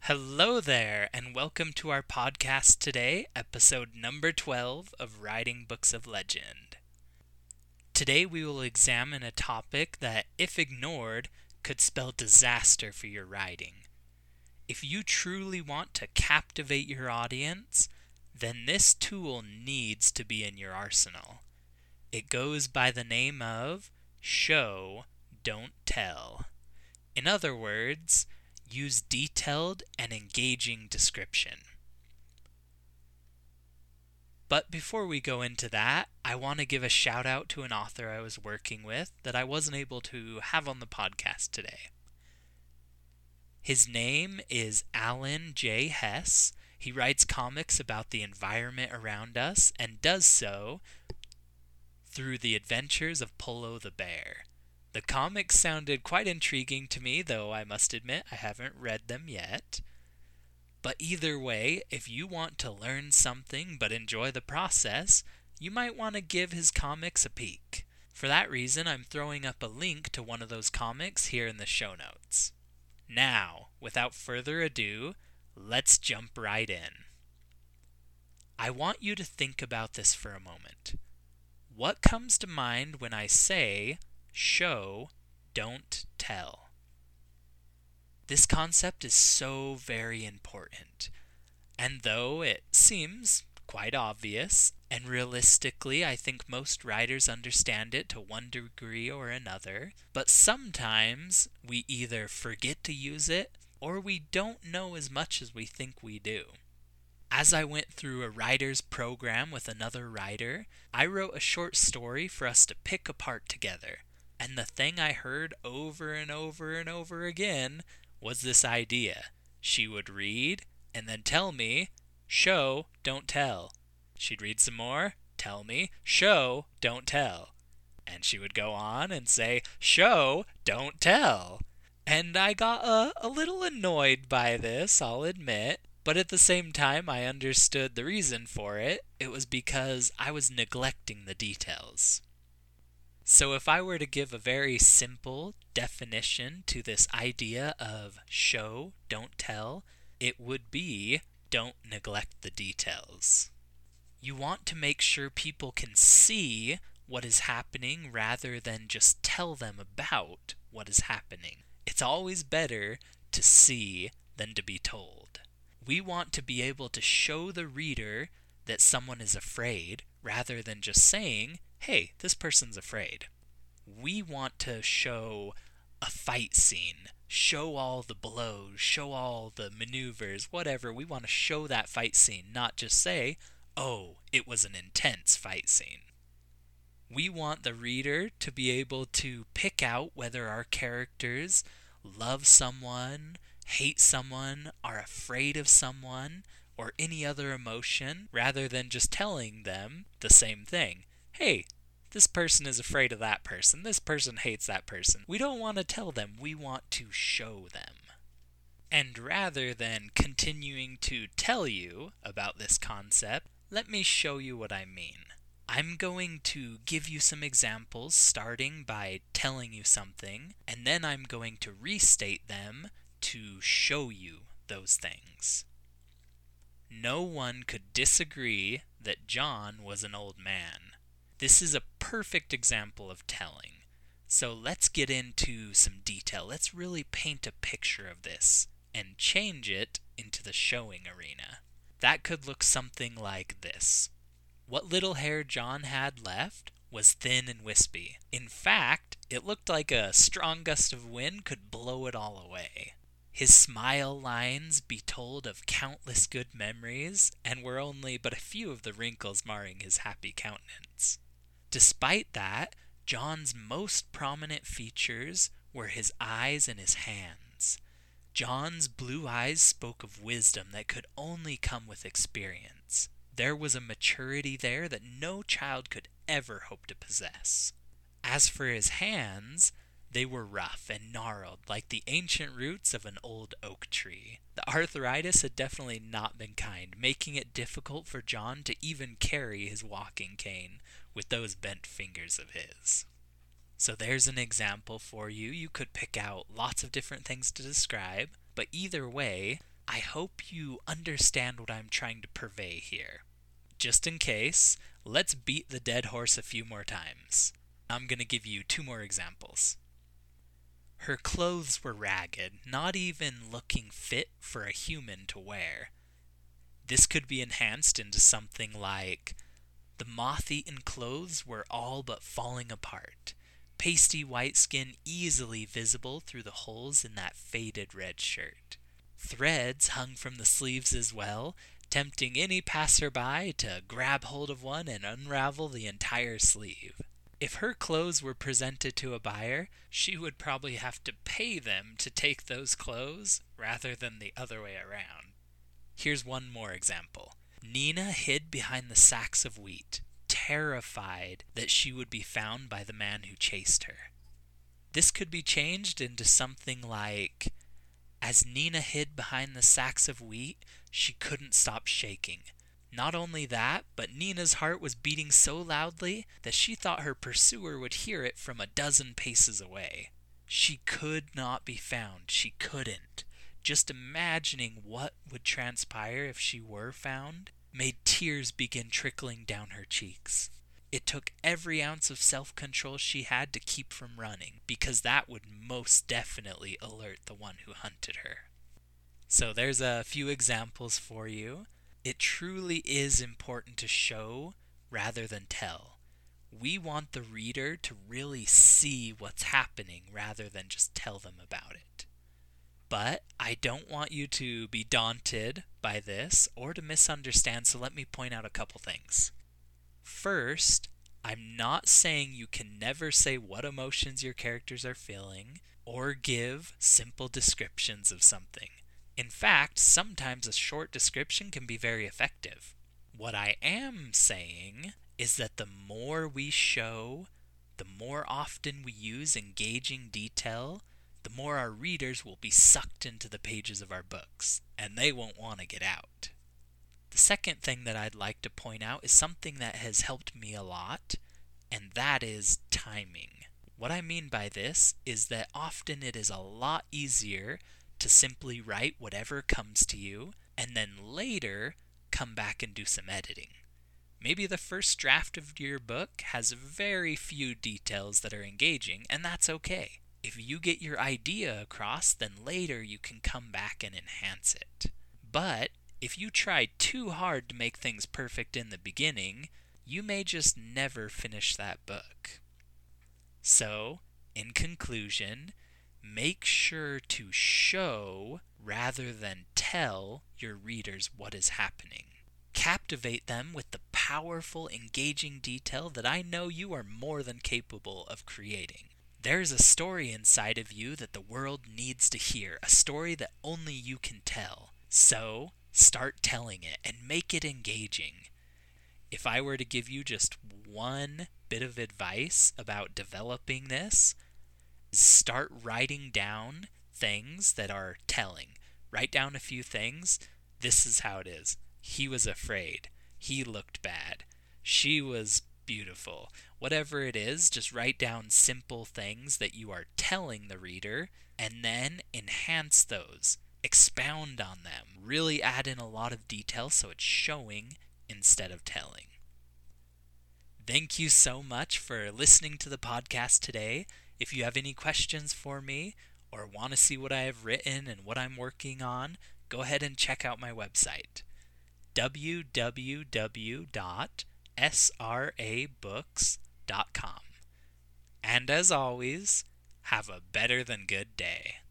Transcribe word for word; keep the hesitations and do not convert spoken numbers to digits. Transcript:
Hello there, and welcome to our podcast today, episode number twelve of Writing Books of Legend. Today we will examine a topic that, if ignored, could spell disaster for your writing. If you truly want to captivate your audience, then this tool needs to be in your arsenal. It goes by the name of Show, Don't Tell. In other words, use detailed and engaging description. But before we go into that, I want to give a shout out to an author I was working with that I wasn't able to have on the podcast today. His name is Alan J. Hess. He writes comics about the environment around us and does so through the adventures of Polo the Bear. The comics sounded quite intriguing to me, though I must admit I haven't read them yet. But either way, if you want to learn something but enjoy the process, you might want to give his comics a peek. For that reason, I'm throwing up a link to one of those comics here in the show notes. Now, without further ado, let's jump right in. I want you to think about this for a moment. What comes to mind when I say show, don't tell? This concept is so very important, and though it seems quite obvious, and realistically I think most writers understand it to one degree or another, but sometimes we either forget to use it or we don't know as much as we think we do. As I went through a writer's program with another writer, I wrote a short story for us to pick apart together. And the thing I heard over and over and over again was this idea. She would read and then tell me, show, don't tell. She'd read some more, tell me, show, don't tell. And she would go on and say, show, don't tell. And I got a, a little annoyed by this, I'll admit. But at the same time, I understood the reason for it. It was because I was neglecting the details. So if I were to give a very simple definition to this idea of show, don't tell, it would be don't neglect the details. You want to make sure people can see what is happening rather than just tell them about what is happening. It's always better to see than to be told. We want to be able to show the reader that someone is afraid rather than just saying, hey, this person's afraid. We want to show a fight scene, show all the blows, show all the maneuvers, whatever. We want to show that fight scene, not just say, oh, it was an intense fight scene. We want the reader to be able to pick out whether our characters love someone, hate someone, are afraid of someone, or any other emotion, rather than just telling them the same thing. Hey, this person is afraid of that person. This person hates that person. We don't want to tell them. We want to show them. And rather than continuing to tell you about this concept, let me show you what I mean. I'm going to give you some examples starting by telling you something, and then I'm going to restate them to show you those things. No one could disagree that John was an old man. This is a perfect example of telling. So let's get into some detail. Let's really paint a picture of this and change it into the showing arena. That could look something like this. What little hair John had left was thin and wispy. In fact, it looked like a strong gust of wind could blow it all away. His smile lines betold of countless good memories, and were only but a few of the wrinkles marring his happy countenance. Despite that, John's most prominent features were his eyes and his hands. John's blue eyes spoke of wisdom that could only come with experience. There was a maturity there that no child could ever hope to possess. As for his hands, they were rough and gnarled like the ancient roots of an old oak tree. The arthritis had definitely not been kind, making it difficult for John to even carry his walking cane with those bent fingers of his. So there's an example for you. You could pick out lots of different things to describe, but either way, I hope you understand what I'm trying to purvey here. Just in case, let's beat the dead horse a few more times. I'm going to give you two more examples. Her clothes were ragged, not even looking fit for a human to wear. This could be enhanced into something like, the moth-eaten clothes were all but falling apart, pasty white skin easily visible through the holes in that faded red shirt. Threads hung from the sleeves as well, tempting any passerby to grab hold of one and unravel the entire sleeve. If her clothes were presented to a buyer, she would probably have to pay them to take those clothes rather than the other way around. Here's one more example. Nina hid behind the sacks of wheat, terrified that she would be found by the man who chased her. This could be changed into something like, as Nina hid behind the sacks of wheat, she couldn't stop shaking. Not only that, but Nina's heart was beating so loudly that she thought her pursuer would hear it from a dozen paces away. She could not be found. She couldn't. Just imagining what would transpire if she were found made tears begin trickling down her cheeks. It took every ounce of self-control she had to keep from running, because that would most definitely alert the one who hunted her. So there's a few examples for you. It truly is important to show rather than tell. We want the reader to really see what's happening rather than just tell them about it. But I don't want you to be daunted by this or to misunderstand, so let me point out a couple things. First, I'm not saying you can never say what emotions your characters are feeling or give simple descriptions of something. In fact, sometimes a short description can be very effective. What I am saying is that the more we show, the more often we use engaging detail, the more our readers will be sucked into the pages of our books, and they won't want to get out. The second thing that I'd like to point out is something that has helped me a lot, and that is timing. What I mean by this is that often it is a lot easier to simply write whatever comes to you, and then later come back and do some editing. Maybe the first draft of your book has very few details that are engaging, and that's okay. If you get your idea across, then later you can come back and enhance it. But if you try too hard to make things perfect in the beginning, you may just never finish that book. So, in conclusion, make sure to show rather than tell your readers what is happening. Captivate them with the powerful, engaging detail that I know you are more than capable of creating. There's a story inside of you that the world needs to hear, a story that only you can tell. So, start telling it and make it engaging. If I were to give you just one bit of advice about developing this, start writing down things that are telling. Write down a few things. This is how it is. He was afraid. He looked bad. She was beautiful. Whatever it is, just write down simple things that you are telling the reader, and then enhance those. Expound on them. Really add in a lot of detail so it's showing instead of telling. Thank you so much for listening to the podcast today. If you have any questions for me or want to see what I have written and what I'm working on, go ahead and check out my website, w w w dot s r a books dot com. And as always, have a better than good day.